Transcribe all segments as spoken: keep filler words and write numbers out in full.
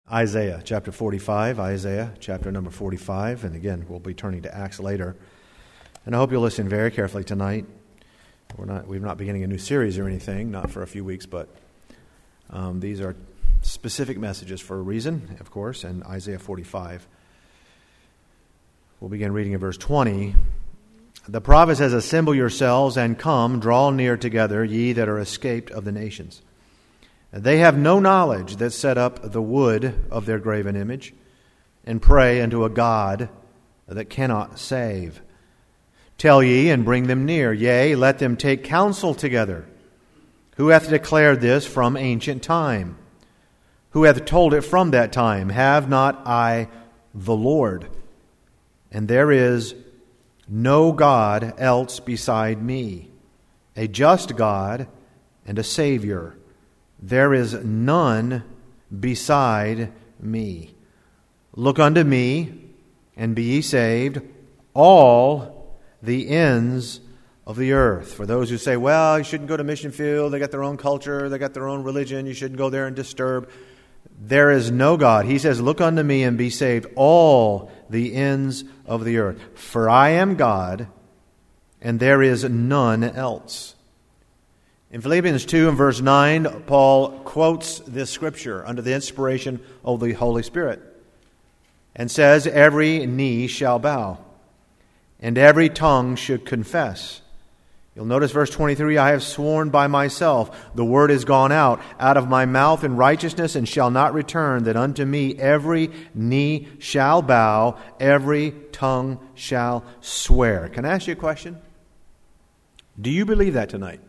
Isaiah chapter forty-five, Isaiah chapter number forty-five, and again, we'll be turning to Acts later. And I hope you'll listen very carefully tonight. We're not, we're not beginning a new series or anything, not for a few weeks, but um, these are specific messages for a reason, of course, and Isaiah forty-five. We'll begin reading in verse twenty. The prophet says, "Assemble yourselves and come, draw near together, ye that are escaped of the nations. They have no knowledge that set up the wood of their graven image, and pray unto a God that cannot save. Tell ye, and bring them near, yea, let them take counsel together. Who hath declared this from ancient time? Who hath told it from that time? Have not I the Lord? And there is no God else beside me, a just God and a Savior. There is none beside me. Look unto me, and be ye saved, all the ends of the earth." For those who say, well, you shouldn't go to mission field, they got their own culture, they got their own religion, you shouldn't go there and disturb. There is no God. He says, "Look unto me and be saved, all the ends of the earth. For I am God, and there is none else." In Philippians two and verse nine, Paul quotes this scripture under the inspiration of the Holy Spirit and says, "Every knee shall bow, and every tongue should confess." You'll notice verse twenty-three, "I have sworn by myself, the word is gone out, out of my mouth in righteousness, and shall not return, that unto me every knee shall bow, every tongue shall swear." Can I ask you a question? Do you believe that tonight?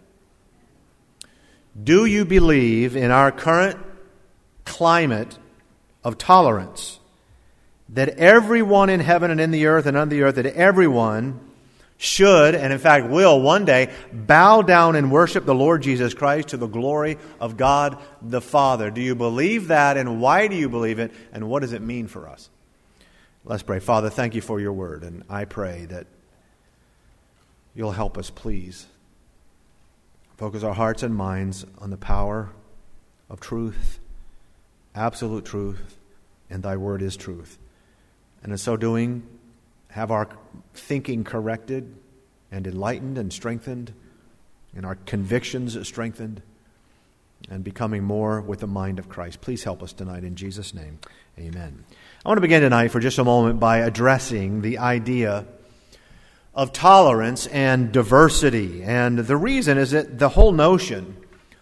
Do you believe in our current climate of tolerance that everyone in heaven and in the earth and under the earth, that everyone should, and in fact will one day, bow down and worship the Lord Jesus Christ to the glory of God the Father? Do you believe that, and why do you believe it, and what does it mean for us? Let's pray. Father, thank you for your word, and I pray that you'll help us, please. Focus our hearts and minds on the power of truth, absolute truth, and thy word is truth. And in so doing, have our thinking corrected and enlightened and strengthened, and our convictions strengthened, and becoming more with the mind of Christ. Please help us tonight in Jesus' name. Amen. I want to begin tonight for just a moment by addressing the idea of tolerance and diversity. And the reason is that the whole notion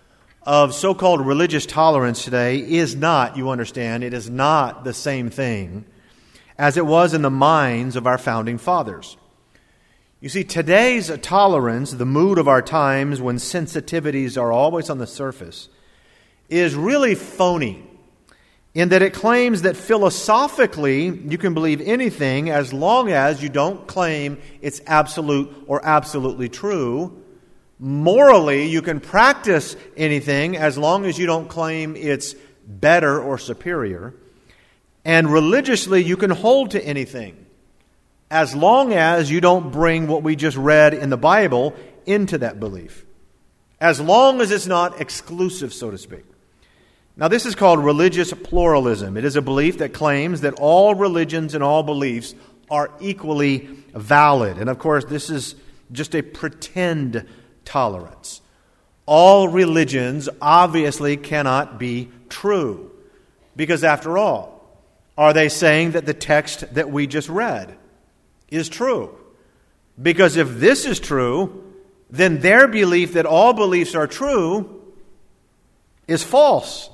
of so-called religious tolerance today is not, you understand, it is not the same thing as it was in the minds of our founding fathers. You see, today's tolerance, the mood of our times when sensitivities are always on the surface, is really phony in that it claims that philosophically you can believe anything as long as you don't claim it's absolute or absolutely true. Morally, you can practice anything as long as you don't claim it's better or superior. And religiously, you can hold to anything as long as you don't bring what we just read in the Bible into that belief. As long as it's not exclusive, so to speak. Now, this is called religious pluralism. It is a belief that claims that all religions and all beliefs are equally valid. And of course, this is just a pretend tolerance. All religions obviously cannot be true. Because after all, are they saying that the text that we just read is true? Because if this is true, then their belief that all beliefs are true is false.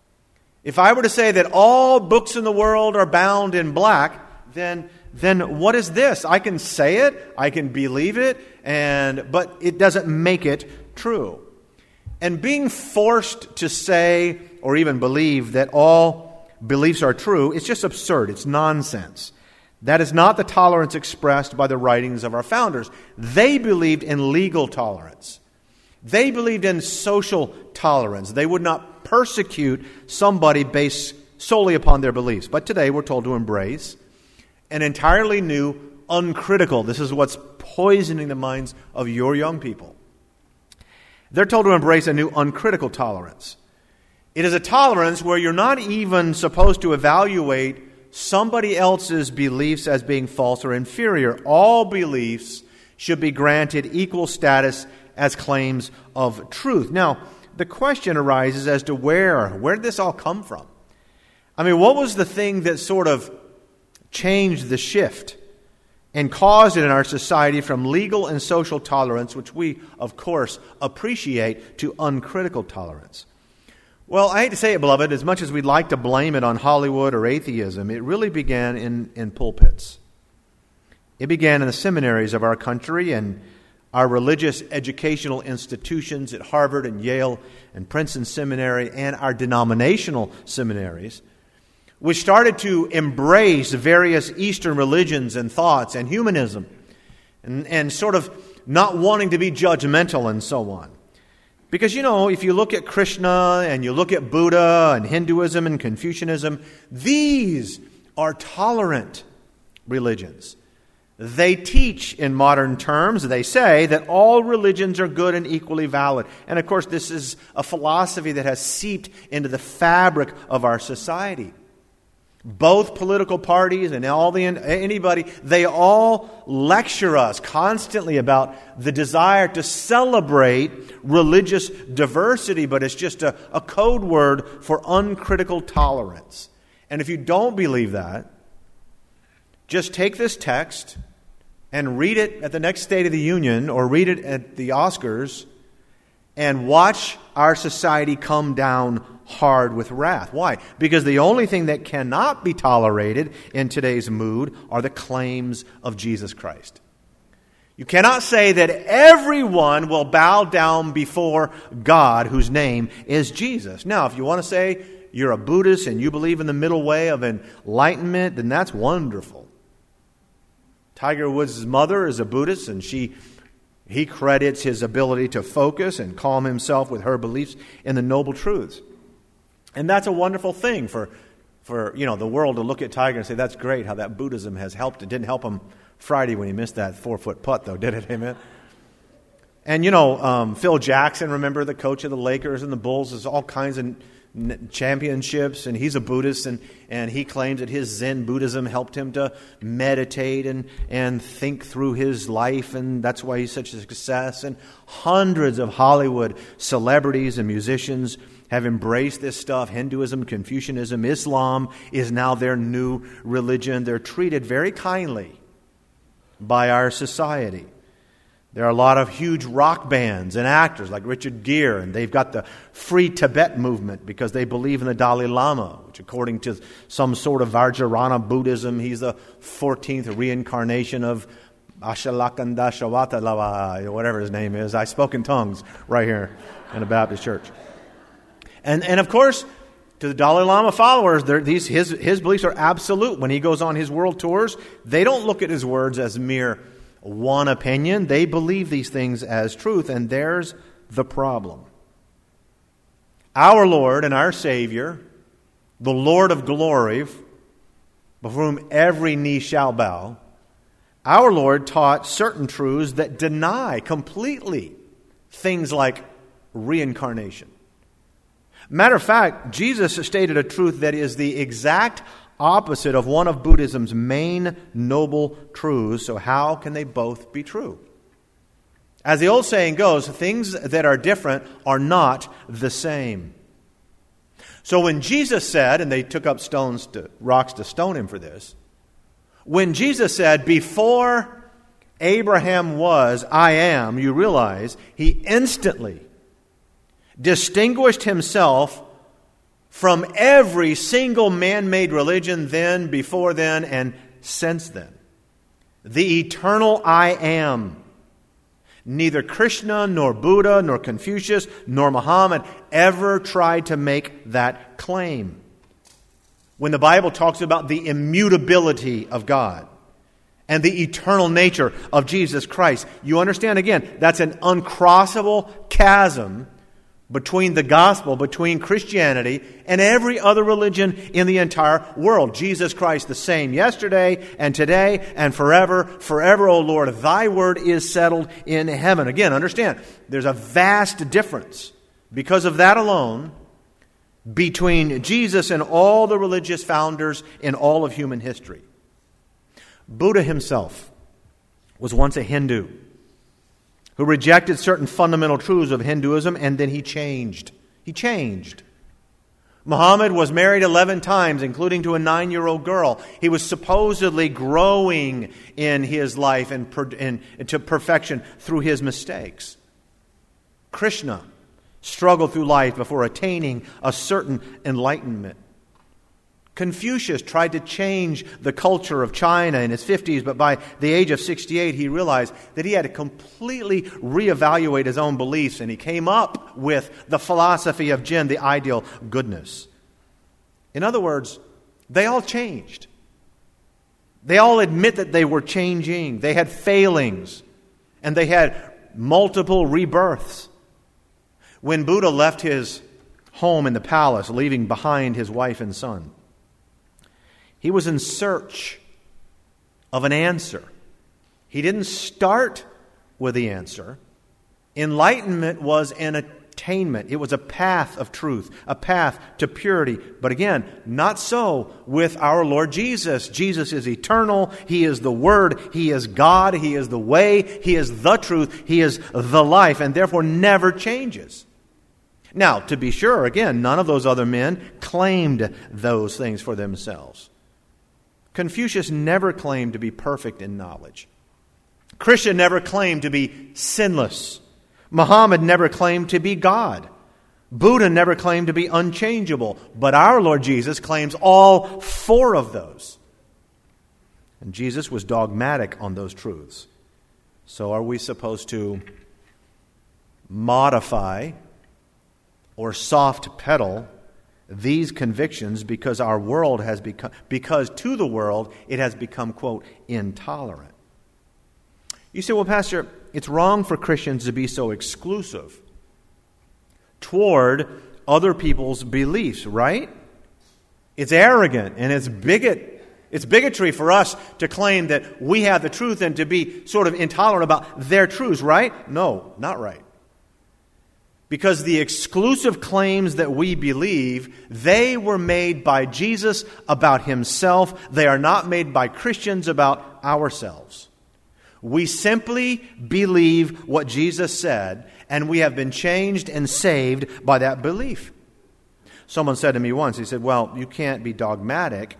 If I were to say that all books in the world are bound in black, then then what is this? I can say it, I can believe it, and but it doesn't make it true. And being forced to say or even believe that all beliefs are true is just absurd. It's nonsense. That is not the tolerance expressed by the writings of our founders. They believed in legal tolerance. They believed in social tolerance. They would not persecute somebody based solely upon their beliefs. But today we're told to embrace an entirely new, uncritical. This is what's poisoning the minds of your young people. They're told to embrace a new uncritical tolerance. It is a tolerance where you're not even supposed to evaluate somebody else's beliefs as being false or inferior. All beliefs should be granted equal status as claims of truth. Now, the question arises as to where, where did this all come from? I mean, what was the thing that sort of changed the shift and caused it in our society from legal and social tolerance, which we, of course, appreciate, to uncritical tolerance? Well, I hate to say it, beloved, as much as we'd like to blame it on Hollywood or atheism, it really began in, in pulpits. It began in the seminaries of our country and our religious educational institutions at Harvard and Yale and Princeton Seminary and our denominational seminaries, which started to embrace various Eastern religions and thoughts and humanism and, and sort of not wanting to be judgmental and so on. Because, you know, if you look at Krishna and you look at Buddha and Hinduism and Confucianism, these are tolerant religions. They teach, in modern terms, they say that all religions are good and equally valid. And, of course, this is a philosophy that has seeped into the fabric of our society. Both political parties and all the anybody, they all lecture us constantly about the desire to celebrate religious diversity, but it's just a, a code word for uncritical tolerance. And if you don't believe that, just take this text and read it at the next State of the Union or read it at the Oscars and watch our society come down hard with wrath. Why? Because the only thing that cannot be tolerated in today's mood are the claims of Jesus Christ. You cannot say that everyone will bow down before God whose name is Jesus. Now, if you want to say you're a Buddhist and you believe in the middle way of enlightenment, then that's wonderful. Tiger Woods' mother is a Buddhist, and she he credits his ability to focus and calm himself with her beliefs in the noble truths. And that's a wonderful thing for, for you know, the world to look at Tiger and say, that's great how that Buddhism has helped. It didn't help him Friday when he missed that four-foot putt, though, did it? Amen? And, you know, um, Phil Jackson, remember, the coach of the Lakers and the Bulls, has all kinds of n- championships, and he's a Buddhist, and, and he claims that his Zen Buddhism helped him to meditate and, and think through his life, and that's why he's such a success. And hundreds of Hollywood celebrities and musicians have embraced this stuff. Hinduism, Confucianism, Islam is now their new religion. They're treated very kindly by our society. There are a lot of huge rock bands and actors like Richard Gere, and they've got the Free Tibet movement because they believe in the Dalai Lama, which according to some sort of Vajrayana Buddhism, he's the fourteenth reincarnation of Ashalakandashawatalawa, whatever his name is. I spoke in tongues right here in a Baptist church. And, and of course, to the Dalai Lama followers, these his, his beliefs are absolute. When he goes on his world tours, they don't look at his words as mere one opinion. They believe these things as truth, and there's the problem. Our Lord and our Savior, the Lord of glory, before whom every knee shall bow, our Lord taught certain truths that deny completely things like reincarnation. Matter of fact, Jesus stated a truth that is the exact opposite of one of Buddhism's main noble truths. So how can they both be true? As the old saying goes, things that are different are not the same. So when Jesus said, and they took up stones to, rocks to stone him for this, when Jesus said, before Abraham was, I am, you realize he instantly distinguished himself from every single man-made religion then, before then, and since then. The eternal I am. Neither Krishna, nor Buddha, nor Confucius, nor Muhammad ever tried to make that claim. When the Bible talks about the immutability of God and the eternal nature of Jesus Christ, you understand, again, that's an uncrossable chasm between the gospel, between Christianity and every other religion in the entire world. Jesus Christ the same yesterday and today and forever. Forever, O Lord, thy word is settled in heaven. Again, understand, there's a vast difference. Because of that alone, between Jesus and all the religious founders in all of human history. Buddha himself was once a Hindu who rejected certain fundamental truths of Hinduism, and then he changed. He changed. Muhammad was married eleven times, including to a nine-year-old girl. He was supposedly growing in his life and in, to perfection through his mistakes. Krishna struggled through life before attaining a certain enlightenment. Confucius tried to change the culture of China in his fifties, but by the age of sixty-eight, he realized that he had to completely reevaluate his own beliefs, and he came up with the philosophy of Zen, the ideal goodness. In other words, they all changed. They all admit that they were changing. They had failings, and they had multiple rebirths. When Buddha left his home in the palace, leaving behind his wife and son, he was in search of an answer. He didn't start with the answer. Enlightenment was an attainment. It was a path of truth, a path to purity. But again, not so with our Lord Jesus. Jesus is eternal. He is the Word. He is God. He is the way. He is the truth. He is the life, and therefore never changes. Now, to be sure, again, none of those other men claimed those things for themselves. Confucius never claimed to be perfect in knowledge. Krishna never claimed to be sinless. Muhammad never claimed to be God. Buddha never claimed to be unchangeable. But our Lord Jesus claims all four of those. And Jesus was dogmatic on those truths. So are we supposed to modify or soft pedal these convictions because our world has become, because to the world it has become, quote, intolerant? You say, well, Pastor, it's wrong for Christians to be so exclusive toward other people's beliefs, right? It's arrogant and it's bigot. It's bigotry for us to claim that we have the truth and to be sort of intolerant about their truths, right? No, not right. Because the exclusive claims that we believe, they were made by Jesus about Himself. They are not made by Christians about ourselves. We simply believe what Jesus said, and we have been changed and saved by that belief. Someone said to me once, he said, well, you can't be dogmatic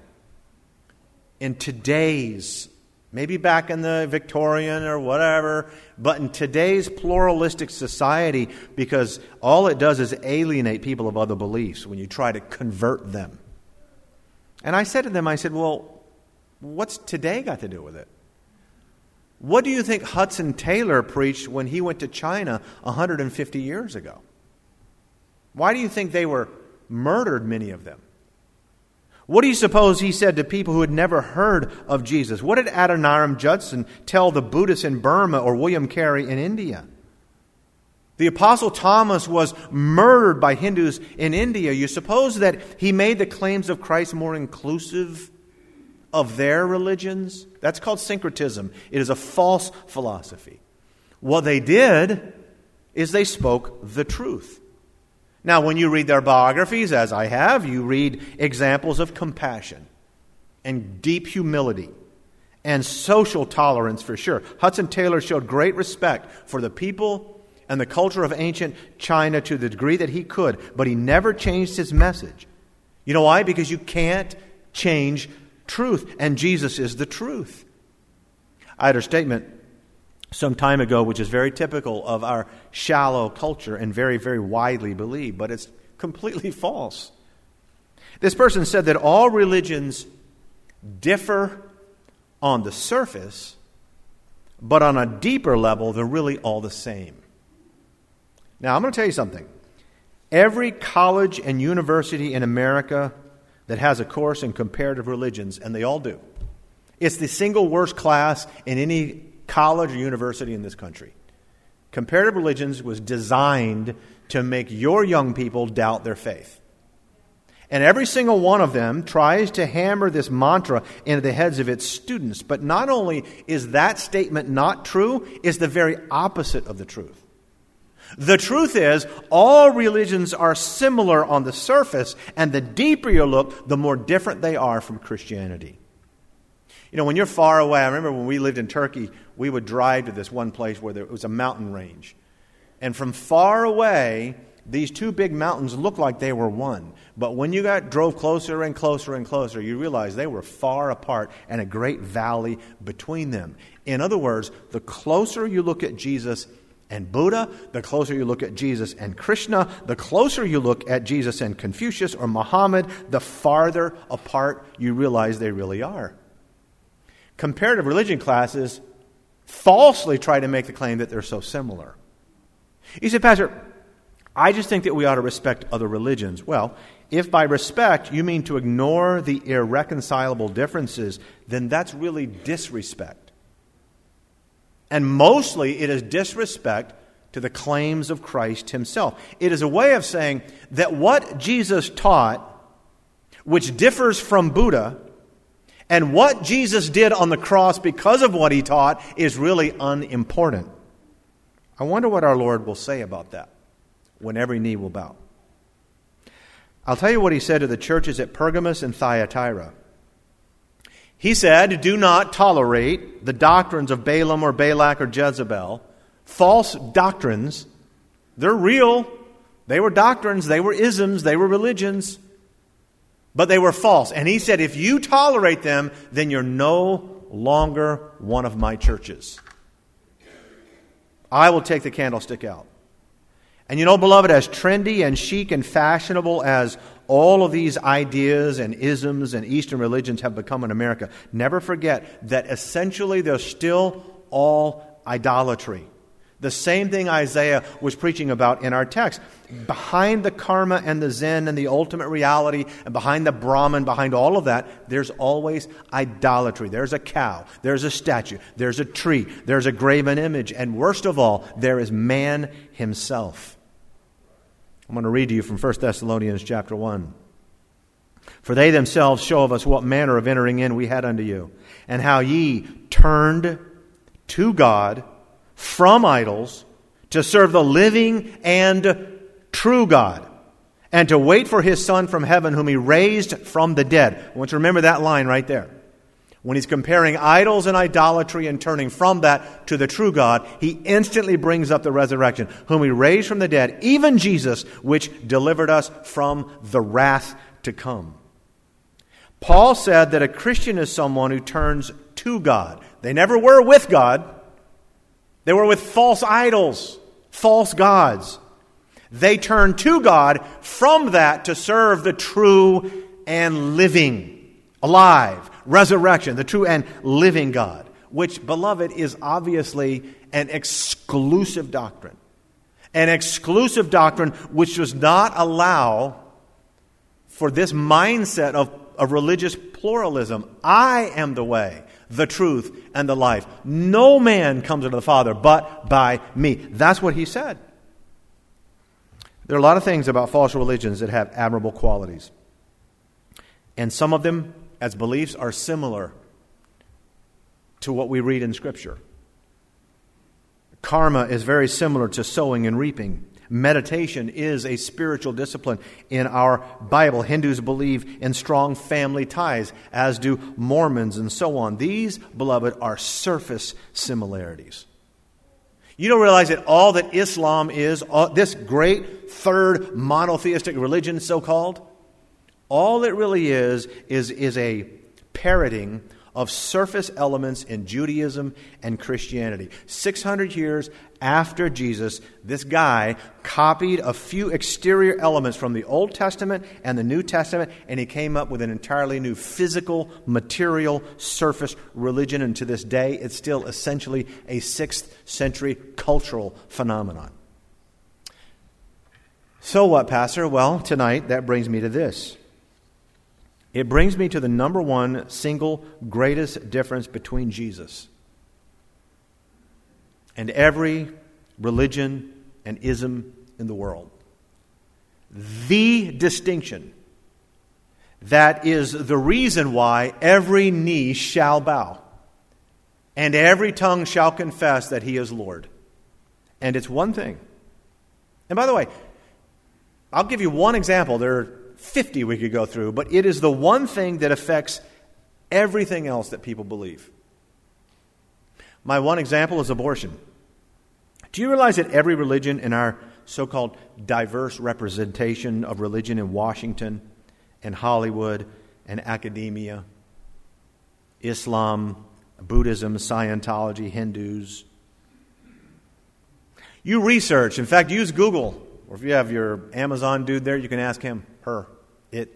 in today's, maybe back in the Victorian or whatever, but in today's pluralistic society, because all it does is alienate people of other beliefs when you try to convert them. And I said to them, I said, well, what's today got to do with it? What do you think Hudson Taylor preached when he went to China one hundred fifty years ago? Why do you think they were murdered, many of them? What do you suppose he said to people who had never heard of Jesus? What did Adoniram Judson tell the Buddhists in Burma or William Carey in India? The Apostle Thomas was murdered by Hindus in India. You suppose that he made the claims of Christ more inclusive of their religions? That's called syncretism. It is a false philosophy. What they did is they spoke the truth. Now, when you read their biographies, as I have, you read examples of compassion and deep humility and social tolerance for sure. Hudson Taylor showed great respect for the people and the culture of ancient China to the degree that he could, but he never changed his message. You know why? Because you can't change truth, and Jesus is the truth. I had a statement some time ago, which is very typical of our shallow culture and very, very widely believed, but it's completely false. This person said that all religions differ on the surface, but on a deeper level, they're really all the same. Now, I'm going to tell you something. Every college and university in America that has a course in comparative religions, and they all do, it's the single worst class in any college or university in this country. Comparative religions was designed to make your young people doubt their faith. And every single one of them tries to hammer this mantra into the heads of its students. But not only is that statement not true, it's the very opposite of the truth. The truth is, all religions are similar on the surface, and the deeper you look, the more different they are from Christianity. You know, when you're far away, I remember when we lived in Turkey, we would drive to this one place where there was a mountain range. And from far away, these two big mountains looked like they were one. But when you got drove closer and closer and closer, you realized they were far apart and a great valley between them. In other words, the closer you look at Jesus and Buddha, the closer you look at Jesus and Krishna, the closer you look at Jesus and Confucius or Muhammad, the farther apart you realize they really are. Comparative religion classes falsely try to make the claim that they're so similar. You say, Pastor, I just think that we ought to respect other religions. Well, if by respect you mean to ignore the irreconcilable differences, then that's really disrespect. And mostly it is disrespect to the claims of Christ himself. It is a way of saying that what Jesus taught, which differs from Buddha, and what Jesus did on the cross because of what he taught is really unimportant. I wonder what our Lord will say about that when every knee will bow. I'll tell you what he said to the churches at Pergamos and Thyatira. He said, do not tolerate the doctrines of Balaam or Balak or Jezebel. False doctrines. They're real. They were doctrines. They were isms. They were religions. But they were false. And he said, if you tolerate them, then you're no longer one of my churches. I will take the candlestick out. And you know, beloved, as trendy and chic and fashionable as all of these ideas and isms and Eastern religions have become in America, never forget that essentially they're still all idolatry. The same thing Isaiah was preaching about in our text. Behind the karma and the Zen and the ultimate reality, and behind the Brahman, behind all of that, there's always idolatry. There's a cow, there's a statue, there's a tree, there's a graven image, and worst of all, there is man himself. I'm going to read to you from First Thessalonians chapter one. For they themselves show of us what manner of entering in we had unto you, and how ye turned to God from idols to serve the living and true God, and to wait for his Son from heaven, whom he raised from the dead. I want you to remember that line right there. When he's comparing idols and idolatry and turning from that to the true God, he instantly brings up the resurrection, whom he raised from the dead, even Jesus, which delivered us from the wrath to come. Paul said that a Christian is someone who turns to God. They never were with God. They were with false idols, false gods. They turned to God from that to serve the true and living, alive, resurrection, the true and living God, which, beloved, is obviously an exclusive doctrine. An exclusive doctrine which does not allow for this mindset of, of religious pluralism. I am the way, the truth, and the life. No man comes unto the Father but by me. That's what he said. There are a lot of things about false religions that have admirable qualities. And some of them, as beliefs, are similar to what we read in Scripture. Karma is very similar to sowing and reaping. Meditation is a spiritual discipline in our Bible. Hindus believe in strong family ties, as do Mormons and so on. These, beloved, are surface similarities. You don't realize that all that Islam is, all, this great third monotheistic religion, so-called, all it really is, is, is a parroting of surface elements in Judaism and Christianity. six hundred years after Jesus, this guy copied a few exterior elements from the Old Testament and the New Testament, and he came up with an entirely new physical, material, surface religion. And to this day, it's still essentially a sixth century cultural phenomenon. So what, Pastor? Well, tonight, that brings me to this. It brings me to the number one single greatest difference between Jesus and every religion and ism in the world. The distinction that is the reason why every knee shall bow and every tongue shall confess that he is Lord. And it's one thing. And by the way, I'll give you one example. There are fifty we could go through, but it is the one thing that affects everything else that people believe. My one example is abortion. Do you realize that every religion in our so-called diverse representation of religion in Washington and Hollywood and academia, Islam, Buddhism, Scientology, Hindus, you research, in fact, use Google, or if you have your Amazon dude there, you can ask him, her, it.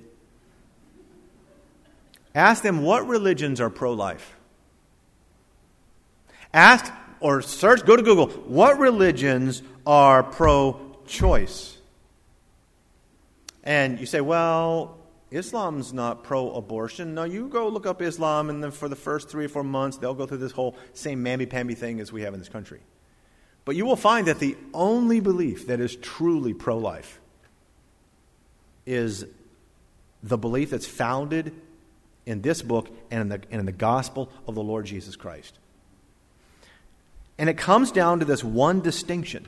Ask them what religions are pro-life. Ask or search, go to Google, what religions are pro-choice? And you say, well, Islam's not pro-abortion. No, you go look up Islam, and then for the first three or four months, they'll go through this whole same mamby-pamby thing as we have in this country. But you will find that the only belief that is truly pro-life is the belief that's founded in this book and in the, and in the gospel of the Lord Jesus Christ. And it comes down to this one distinction.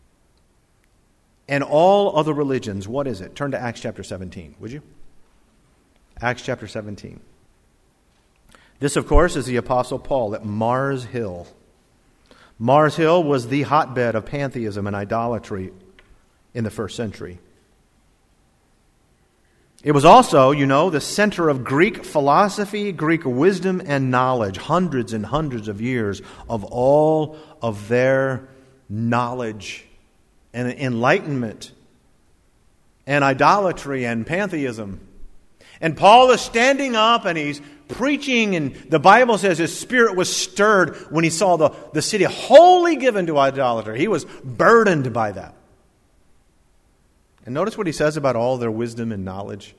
And all other religions, what is it? Turn to Acts chapter seventeen, would you? Acts chapter seventeen. This, of course, is the Apostle Paul at Mars Hill. Mars Hill was the hotbed of pantheism and idolatry in the first century. It was also, you know, the center of Greek philosophy, Greek wisdom, and knowledge. Hundreds and hundreds of years of all of their knowledge and enlightenment and idolatry and pantheism. And Paul is standing up and he's preaching, and the Bible says his spirit was stirred when he saw the, the city wholly given to idolatry. He was burdened by that. And notice what he says about all their wisdom and knowledge.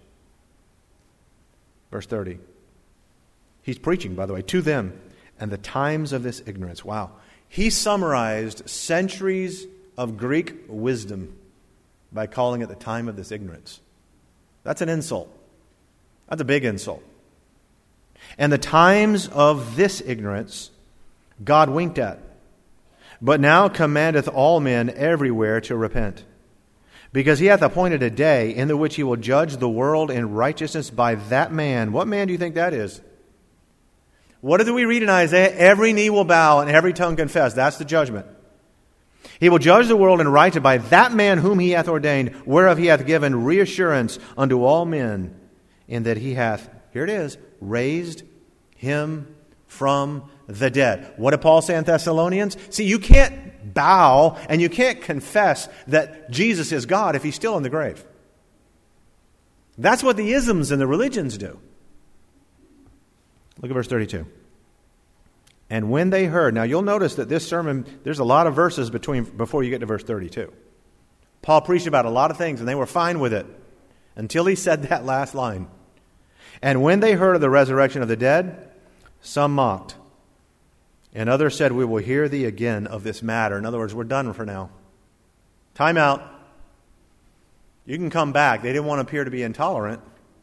Verse thirty. He's preaching, by the way, to them and the times of this ignorance. Wow. He summarized centuries of Greek wisdom by calling it the time of this ignorance. That's an insult. That's a big insult. And the times of this ignorance God winked at, but now commandeth all men everywhere to repent. Because he hath appointed a day in the which he will judge the world in righteousness by that man. What man do you think that is? What do we read in Isaiah? Every knee will bow and every tongue confess. That's the judgment. He will judge the world in righteousness by that man whom he hath ordained, whereof he hath given reassurance unto all men, in that he hath, here it is, raised him from the dead. What did Paul say in Thessalonians? See, you can't bow and you can't confess that Jesus is God if he's still in the grave. That's what the isms and the religions do. Look at verse thirty-two. And when they heard, now you'll notice that this sermon, there's a lot of verses between before you get to verse thirty-two. Paul preached about a lot of things and they were fine with it until he said that last line. And when they heard of the resurrection of the dead, some mocked. And others said, we will hear thee again of this matter. In other words, we're done for now. Time out. You can come back. They didn't want to appear to be intolerant.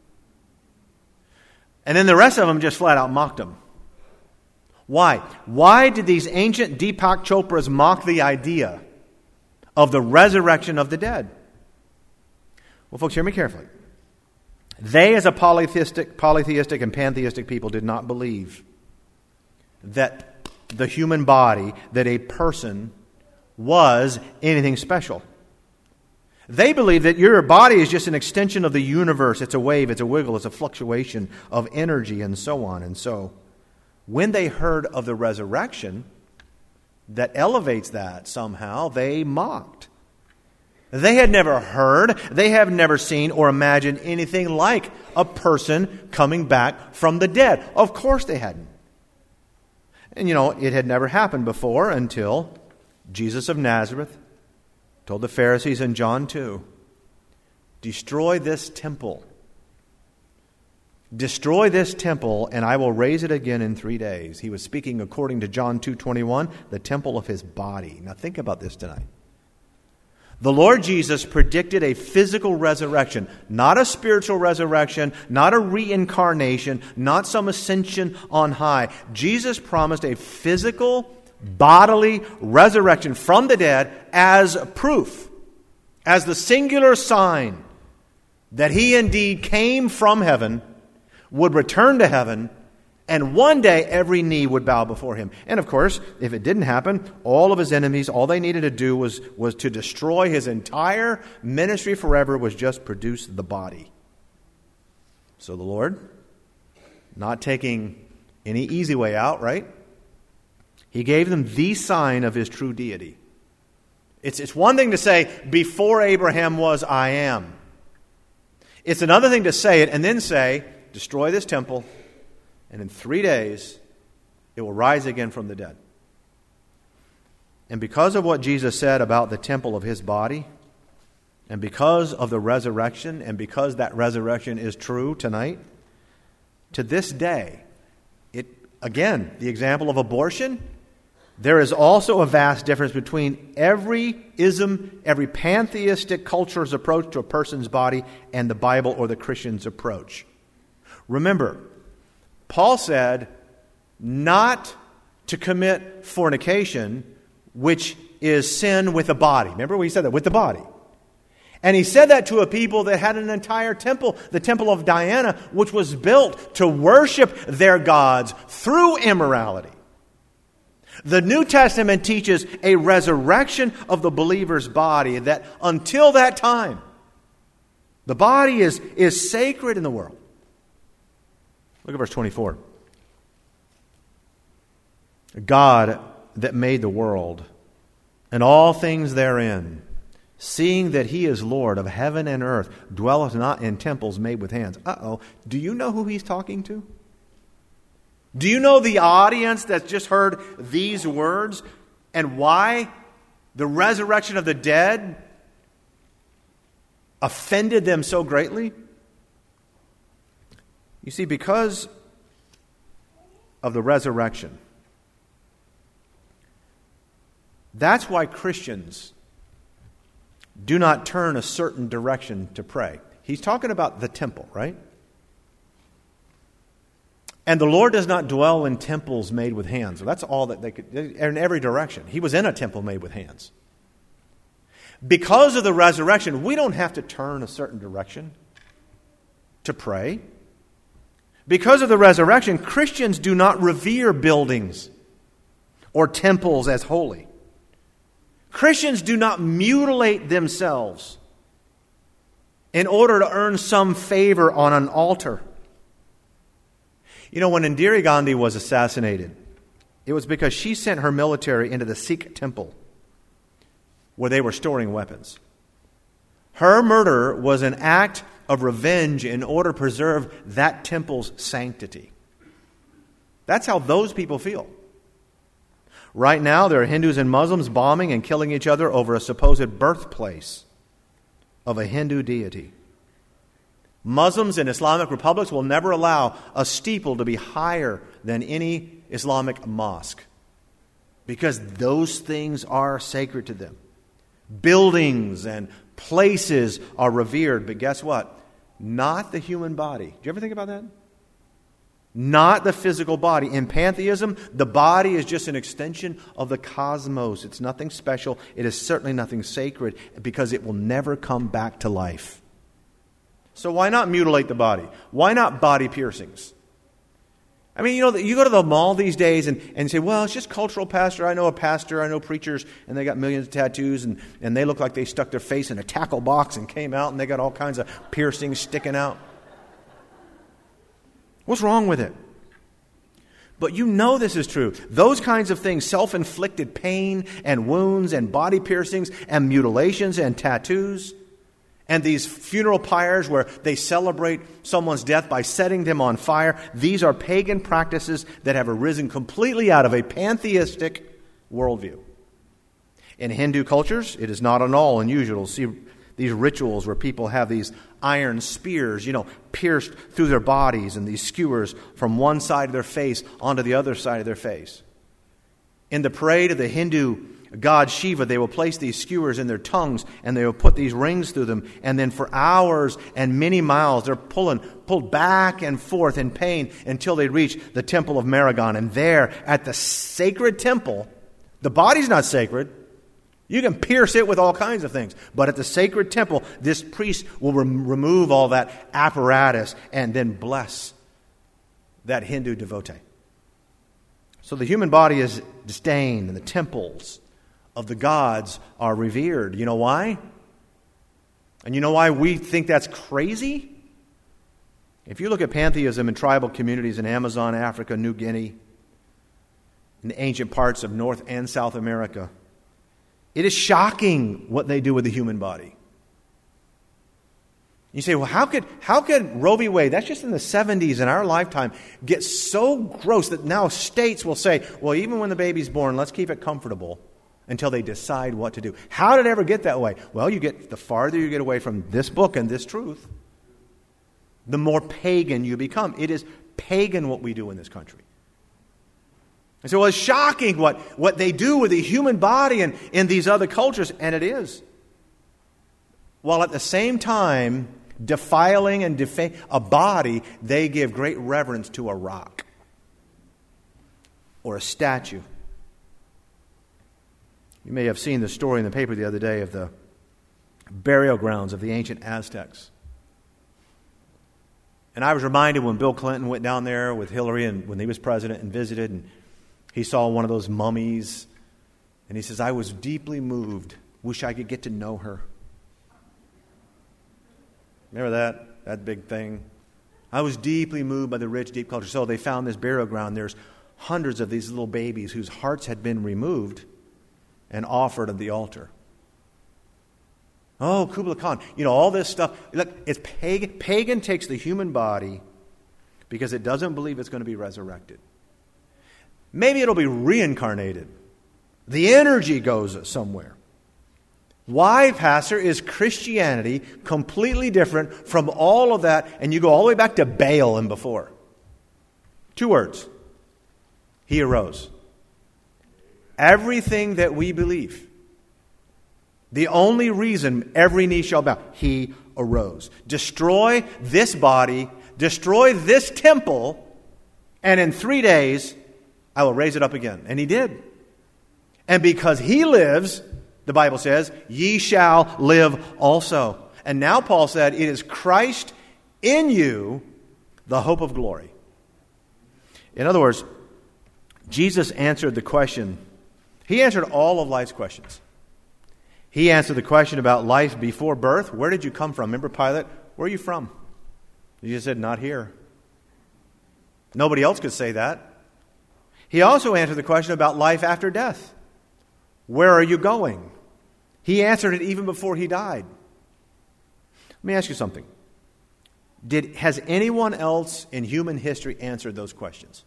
And then the rest of them just flat out mocked him. Why? Why did these ancient Deepak Chopras mock the idea of the resurrection of the dead? Well, folks, hear me carefully. They, as a polytheistic, polytheistic and pantheistic people, did not believe that the human body, that a person was anything special. They believe that your body is just an extension of the universe. It's a wave, it's a wiggle, it's a fluctuation of energy, and so on. And so, when they heard of the resurrection that elevates that somehow, they mocked. They had never heard, they have never seen or imagined anything like a person coming back from the dead. Of course they hadn't. And you know, it had never happened before until Jesus of Nazareth told the Pharisees in John two, destroy this temple. Destroy this temple and I will raise it again in three days. He was speaking according to John two twenty-one, the temple of his body. Now think about this tonight. The Lord Jesus predicted a physical resurrection, not a spiritual resurrection, not a reincarnation, not some ascension on high. Jesus promised a physical, bodily resurrection from the dead as proof as the singular sign that he indeed came from heaven, would return to heaven, and one day every knee would bow before him. And of course, if it didn't happen, all of his enemies, all they needed to do was, was to destroy his entire ministry forever, was just produce the body. So the Lord, not taking any easy way out, right? He gave them the sign of his true deity. It's, it's one thing to say, before Abraham was, I am. It's another thing to say it and then say, destroy this temple, and in three days it will rise again from the dead. And because of what Jesus said about the temple of his body, and because of the resurrection, and because that resurrection is true tonight, to this day, it again, the example of abortion, there is also a vast difference between every ism, every pantheistic culture's approach to a person's body and the Bible or the Christian's approach. Remember, Paul said not to commit fornication, which is sin with the body. Remember when he said that? With the body. And he said that to a people that had an entire temple, the temple of Diana, which was built to worship their gods through immorality. The New Testament teaches a resurrection of the believer's body, that until that time, the body is, is sacred in the world. Look at verse twenty-four. God that made the world and all things therein, seeing that he is Lord of heaven and earth, dwelleth not in temples made with hands. Uh-oh. Do you know who he's talking to? Do you know the audience that's just heard these words and why the resurrection of the dead offended them so greatly? You see, because of the resurrection, that's why Christians do not turn a certain direction to pray. He's talking about the temple, right? And the Lord does not dwell in temples made with hands. That's all that they could, in every direction. He was in a temple made with hands. Because of the resurrection, we don't have to turn a certain direction to pray. Because of the resurrection, Christians do not revere buildings or temples as holy. Christians do not mutilate themselves in order to earn some favor on an altar. You know, when Indira Gandhi was assassinated, it was because she sent her military into the Sikh temple where they were storing weapons. Her murder was an act of revenge in order to preserve that temple's sanctity. That's how those people feel. Right now, there are Hindus and Muslims bombing and killing each other over a supposed birthplace of a Hindu deity. Muslims in Islamic republics will never allow a steeple to be higher than any Islamic mosque, because those things are sacred to them. Buildings and places are revered, but guess what? Not the human body. Do you ever think about that? Not the physical body. In pantheism, the body is just an extension of the cosmos. It's nothing special. It is certainly nothing sacred, because it will never come back to life. So why not mutilate the body? Why not body piercings? I mean, you know, you go to the mall these days and, and say, well, it's just cultural, pastor. I know a pastor, I know preachers, and they got millions of tattoos, and, and they look like they stuck their face in a tackle box and came out, and they got all kinds of piercings sticking out. What's wrong with it? But you know this is true. Those kinds of things, self-inflicted pain and wounds and body piercings and mutilations and tattoos, and these funeral pyres where they celebrate someone's death by setting them on fire, these are pagan practices that have arisen completely out of a pantheistic worldview. In Hindu cultures, it is not at all unusual to see these rituals where people have these iron spears, you know, pierced through their bodies, and these skewers from one side of their face onto the other side of their face. In the parade of the Hindu god Shiva, they will place these skewers in their tongues, and they will put these rings through them, and then for hours and many miles they're pulling, pulled back and forth in pain until they reach the temple of Maragon. And there, at the sacred temple, the body's not sacred, You can pierce it with all kinds of things. But at the sacred temple, this priest will rem- remove all that apparatus and then bless that Hindu devotee. So the human body is disdained, and the temples of the gods are revered. You know why? And you know why we think that's crazy? If you look at pantheism in tribal communities in Amazon, Africa, New Guinea, in the ancient parts of North and South America, it is shocking what they do with the human body. You say, well, how could how could Roe v. Wade, that's just in the seventies in our lifetime, get so gross that now states will say, well, even when the baby's born, let's keep it comfortable until they decide what to do. How did it ever get that way? Well, you get the farther you get away from this book and this truth, the more pagan you become. It is pagan what we do in this country. And so it's shocking what, what they do with the human body in, in these other cultures, and it is. While at the same time defiling and defaming a body, they give great reverence to a rock or a statue. You may have seen the story in the paper the other day of the burial grounds of the ancient Aztecs. And I was reminded when Bill Clinton went down there with Hillary and when he was president and visited, and he saw one of those mummies, and he says, I was deeply moved. Wish I could get to know her. Remember that? That big thing? I was deeply moved by the rich, deep culture. So they found this burial ground. There's hundreds of these little babies whose hearts had been removed and offered at the altar. Oh, Kublai Khan. You know, all this stuff. Look, it's pagan. Pagan takes the human body because it doesn't believe it's going to be resurrected. Maybe it'll be reincarnated. The energy goes somewhere. Why, Pastor, is Christianity completely different from all of that? And you go all the way back to Baal and before. Two words. He arose. Everything that we believe, the only reason every knee shall bow, he arose. Destroy this body, destroy this temple, and in three days I will raise it up again. And he did. And because he lives, the Bible says, ye shall live also. And now Paul said, it is Christ in you, the hope of glory. In other words, Jesus answered the question. He answered all of life's questions. He answered the question about life before birth. Where did you come from? Remember Pilate? Where are you from? Jesus said, not here. Nobody else could say that. He also answered the question about life after death. Where are you going? He answered it even before he died. Let me ask you something. Did, has anyone else in human history answered those questions?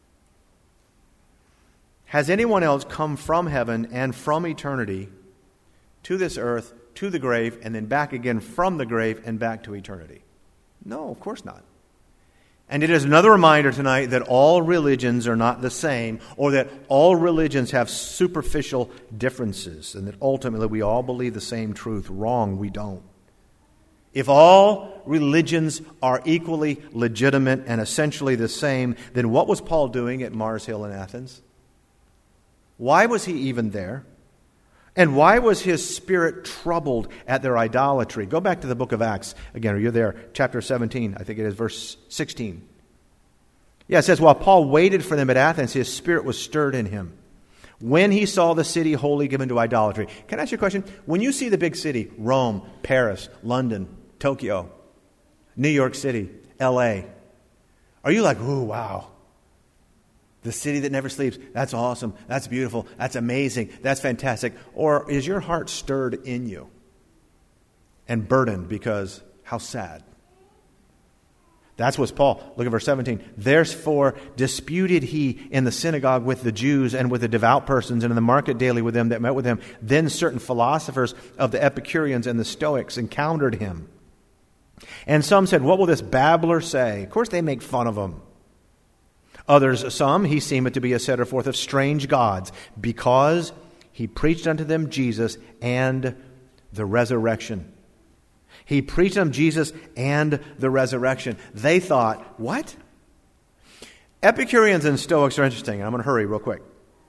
Has anyone else come from heaven and from eternity to this earth, to the grave, and then back again from the grave and back to eternity? No, of course not. And it is another reminder tonight that all religions are not the same, or that all religions have superficial differences, and that ultimately we all believe the same truth. Wrong, we don't. If all religions are equally legitimate and essentially the same, then what was Paul doing at Mars Hill in Athens? Why was he even there? And why was his spirit troubled at their idolatry? Go back to the book of Acts. Again, are you there? Chapter seventeen, I think it is, verse sixteen. Yeah, it says, while Paul waited for them at Athens, his spirit was stirred in him when he saw the city wholly given to idolatry. Can I ask you a question? When you see the big city, Rome, Paris, London, Tokyo, New York City, L A, are you like, ooh, wow, the city that never sleeps, that's awesome, that's beautiful, that's amazing, that's fantastic? Or is your heart stirred in you and burdened because how sad? That's what's Paul. Look at verse seventeen. Therefore disputed he in the synagogue with the Jews and with the devout persons, and in the market daily with them that met with him. Then certain philosophers of the Epicureans and the Stoics encountered him. And some said, what will this babbler say? Of course they make fun of him. Others, some, he seemed to be a setter forth of strange gods, because he preached unto them Jesus and the resurrection. He preached unto them Jesus and the resurrection. They thought, what? Epicureans and Stoics are interesting, and I'm going to hurry real quick.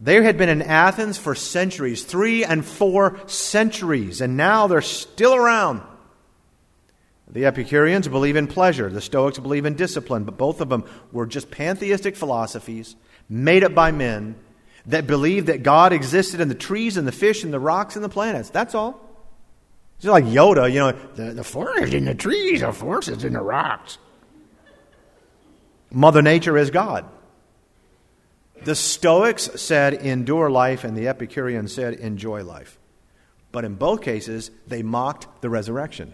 They had been in Athens for centuries, three and four centuries, and now they're still around. The Epicureans believe in pleasure. The Stoics believe in discipline, but both of them were just pantheistic philosophies made up by men that believed that God existed in the trees and the fish and the rocks and the planets. That's all. It's like Yoda, you know, the, the force is in the trees, the force is in the rocks. Mother Nature is God. The Stoics said, endure life, and the Epicureans said, enjoy life. But in both cases, they mocked the resurrection.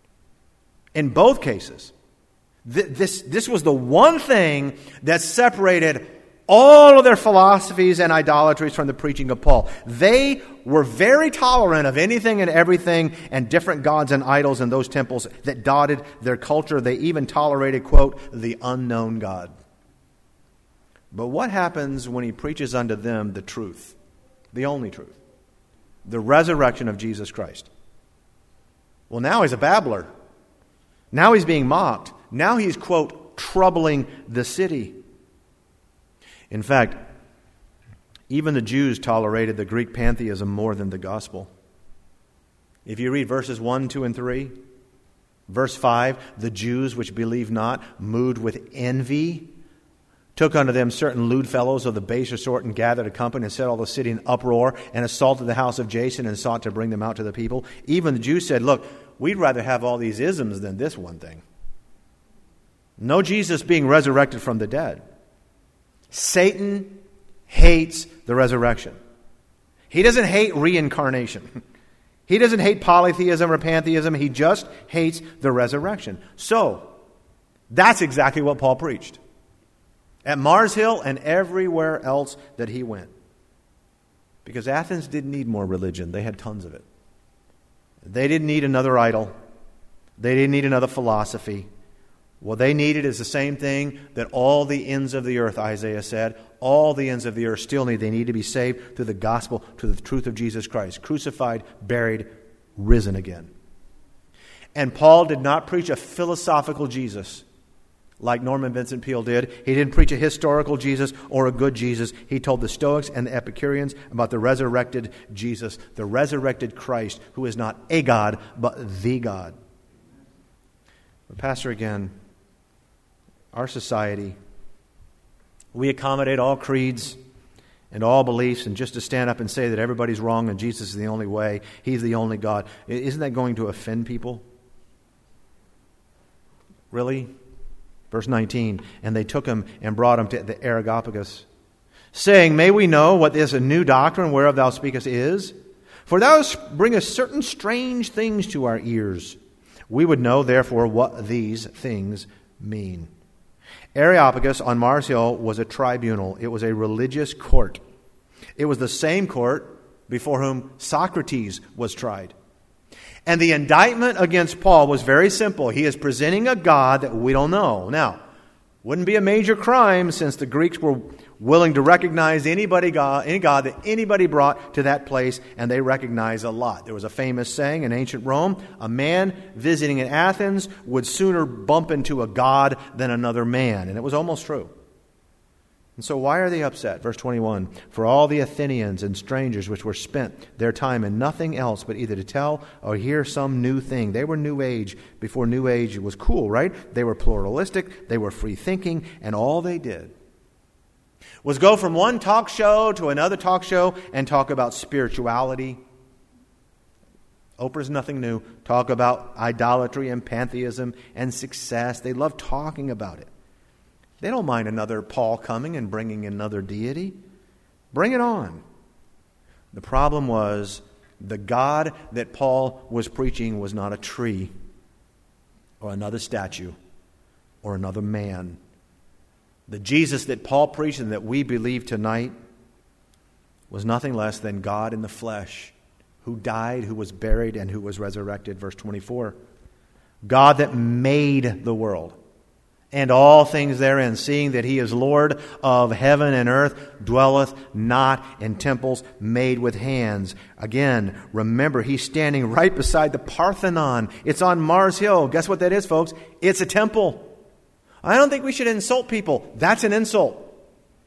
In both cases, th- this, this was the one thing that separated all of their philosophies and idolatries from the preaching of Paul. They were very tolerant of anything and everything and different gods and idols in those temples that dotted their culture. They even tolerated, quote, the unknown God. But what happens when he preaches unto them the truth, the only truth, the resurrection of Jesus Christ? Well, now he's a babbler. Now he's being mocked. Now he's, quote, troubling the city. In fact, even the Jews tolerated the Greek pantheism more than the gospel. If you read verses one, two, and three, verse five, the Jews which believe not, moved with envy, took unto them certain lewd fellows of the baser sort, and gathered a company, and set all the city in uproar, and assaulted the house of Jason, and sought to bring them out to the people. Even the Jews said, look, we'd rather have all these isms than this one thing. No Jesus being resurrected from the dead. Satan hates the resurrection. He doesn't hate reincarnation. He doesn't hate polytheism or pantheism. He just hates the resurrection. So, that's exactly what Paul preached at Mars Hill and everywhere else that he went. Because Athens didn't need more religion. They had tons of it. They didn't need another idol. They didn't need another philosophy. What they needed is the same thing that all the ends of the earth, Isaiah said, all the ends of the earth still need. They need to be saved through the gospel, to the truth of Jesus Christ, crucified, buried, risen again. And Paul did not preach a philosophical Jesus like Norman Vincent Peale did. He didn't preach a historical Jesus or a good Jesus. He told the Stoics and the Epicureans about the resurrected Jesus, the resurrected Christ, who is not a God, but the God. But Pastor, again, our society, we accommodate all creeds and all beliefs, and just to stand up and say that everybody's wrong and Jesus is the only way, He's the only God, isn't that going to offend people? Really? Verse nineteen, and they took him and brought him to the Areopagus, saying, may we know what this new doctrine whereof thou speakest is? For thou bringest certain strange things to our ears. We would know, therefore, what these things mean. Areopagus on Mars Hill was a tribunal. It was a religious court. It was the same court before whom Socrates was tried. And the indictment against Paul was very simple. He is presenting a God that we don't know. Now, wouldn't be a major crime since the Greeks were willing to recognize anybody God, any God that anybody brought to that place, and they recognized a lot. There was a famous saying in ancient Rome, a man visiting in Athens would sooner bump into a god than another man. And it was almost true. And so why are they upset? Verse twenty-one, for all the Athenians and strangers which were spent their time in nothing else but either to tell or hear some new thing. They were New Age before New Age was cool, right? They were pluralistic, they were free thinking, and all they did was go from one talk show to another talk show and talk about spirituality. Oprah's nothing new. Talk about idolatry and pantheism and success. They love talking about it. They don't mind another Paul coming and bringing another deity. Bring it on. The problem was the God that Paul was preaching was not a tree or another statue or another man. The Jesus that Paul preached and that we believe tonight was nothing less than God in the flesh, who died, who was buried, and who was resurrected. Verse twenty-four. God that made the world and all things therein, seeing that He is Lord of heaven and earth, dwelleth not in temples made with hands. Again, remember, He's standing right beside the Parthenon. It's on Mars Hill. Guess what that is, folks? It's a temple. I don't think we should insult people. That's an insult.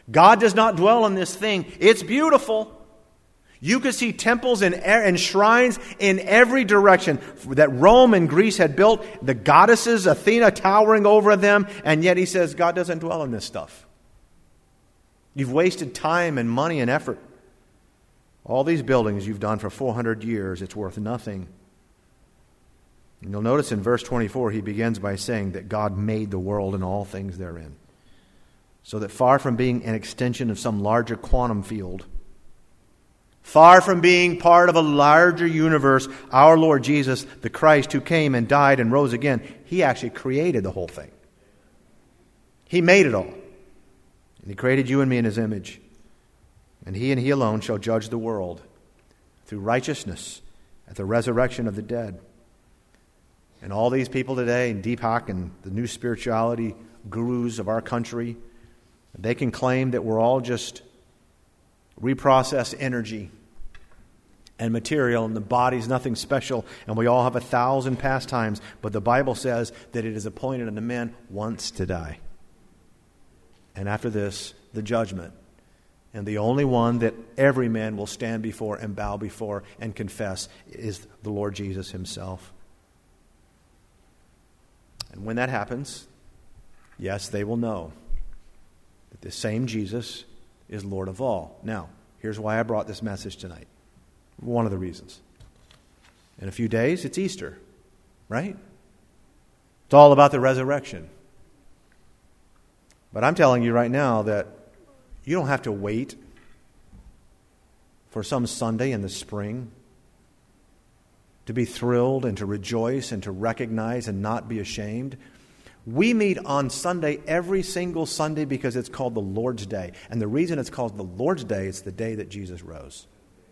God does not dwell in this thing. It's beautiful. You could see temples and, and shrines in every direction that Rome and Greece had built, the goddesses, Athena towering over them, and yet he says God doesn't dwell in this stuff. You've wasted time and money and effort. All these buildings you've done for four hundred years, it's worth nothing. And you'll notice in verse twenty-four, he begins by saying that God made the world and all things therein. So that far from being an extension of some larger quantum field, far from being part of a larger universe, our Lord Jesus, the Christ who came and died and rose again, he actually created the whole thing. He made it all. And he created you and me in his image. And he and he alone shall judge the world through righteousness at the resurrection of the dead. And all these people today, and Deepak and the new spirituality gurus of our country, they can claim that we're all just reprocessed energy and material, and the body's nothing special, and we all have a thousand pastimes. But the Bible says that it is appointed unto men once to die. And after this, the judgment. And the only one that every man will stand before and bow before and confess is the Lord Jesus himself. And when that happens, yes, they will know that the same Jesus is Lord of all. Now, here's why I brought this message tonight. One of the reasons. In a few days, it's Easter, right? It's all about the resurrection. But I'm telling you right now that you don't have to wait for some Sunday in the spring to be thrilled and to rejoice and to recognize and not be ashamed. We meet on Sunday every single Sunday because it's called the Lord's Day. And the reason it's called the Lord's Day, it's the day that Jesus rose.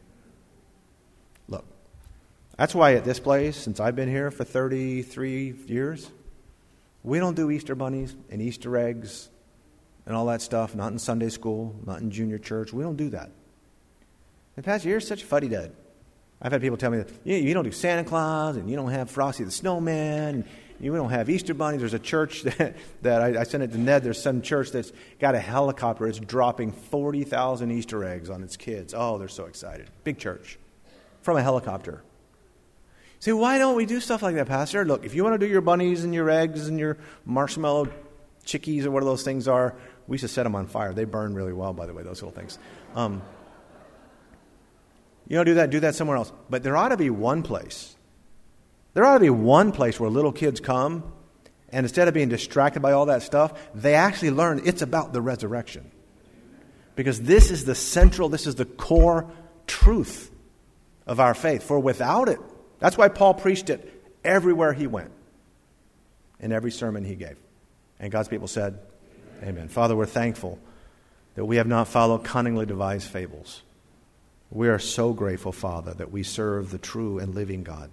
Look, that's why at this place, since I've been here for thirty-three years, we don't do Easter bunnies and Easter eggs and all that stuff, not in Sunday school, not in junior church. We don't do that. And Pastor, you're such a fuddy-dud. I've had people tell me that you, you don't do Santa Claus and you don't have Frosty the Snowman and you don't have Easter bunnies. There's a church that, that I, I sent it to Ned. There's some church that's got a helicopter. It's dropping forty thousand Easter eggs on its kids. Oh, they're so excited. Big church. From a helicopter. See, why don't we do stuff like that, Pastor? Look, if you want to do your bunnies and your eggs and your marshmallow chickies or what those things are, we should set them on fire. They burn really well, by the way, those little things. Um, you know, do that, do that somewhere else. But there ought to be one place. There ought to be one place where little kids come, and instead of being distracted by all that stuff, they actually learn it's about the resurrection. Because this is the central, this is the core truth of our faith. For without it, that's why Paul preached it everywhere he went, in every sermon he gave. And God's people said, Amen. Amen. Father, we're thankful that we have not followed cunningly devised fables. We are so grateful, Father, that we serve the true and living God.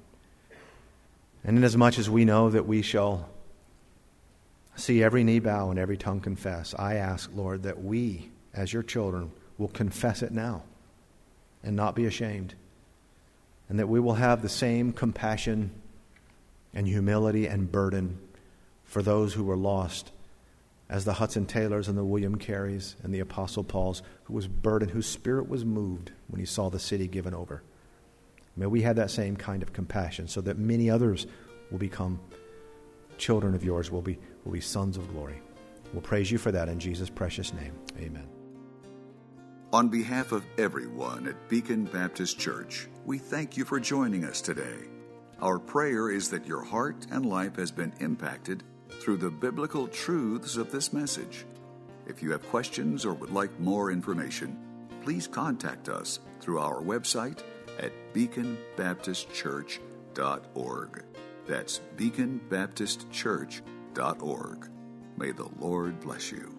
And inasmuch as we know that we shall see every knee bow and every tongue confess, I ask, Lord, that we, as your children, will confess it now and not be ashamed. And that we will have the same compassion and humility and burden for those who were lost as the Hudson Taylors and the William Careys and the Apostle Pauls, who was burdened, whose spirit was moved when he saw the city given over. May we have that same kind of compassion so that many others will become children of yours, will be, will be sons of glory. We'll praise you for that in Jesus' precious name. Amen. On behalf of everyone at Beacon Baptist Church, we thank you for joining us today. Our prayer is that your heart and life has been impacted through the biblical truths of this message. If you have questions or would like more information, please contact us through our website at beacon baptist church dot org. That's beacon baptist church dot org. May the Lord bless you.